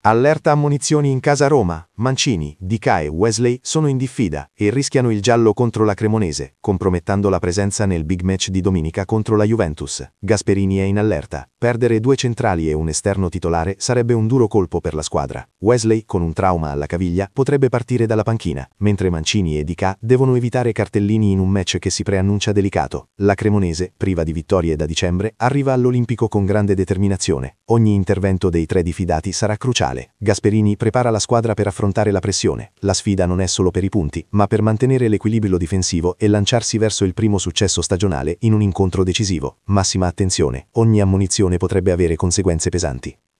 Allerta ammonizioni in casa Roma, Mancini, Dica e Wesley sono in diffida e rischiano il giallo contro la Cremonese, compromettendo la presenza nel big match di domenica contro la Juventus. Gasperini è in allerta. Perdere 2 centrali e un esterno titolare sarebbe un duro colpo per la squadra. Wesley, con un trauma alla caviglia, potrebbe partire dalla panchina, mentre Mancini e Dica devono evitare cartellini in un match che si preannuncia delicato. La Cremonese, priva di vittorie da dicembre, arriva all'Olimpico con grande determinazione. Ogni intervento dei 3 diffidati sarà cruciale. Gasperini prepara la squadra per affrontare la pressione. La sfida non è solo per i punti, ma per mantenere l'equilibrio difensivo e lanciarsi verso il primo successo stagionale in un incontro decisivo. Massima attenzione, ogni ammonizione potrebbe avere conseguenze pesanti.